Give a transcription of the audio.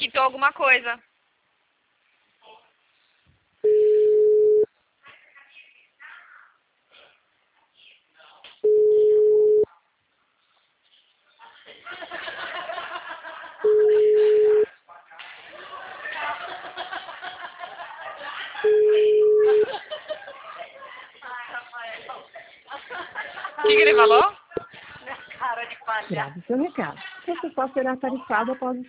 quitou alguma coisa. O que ele falou? Grave seu recado. Você só será tarifado após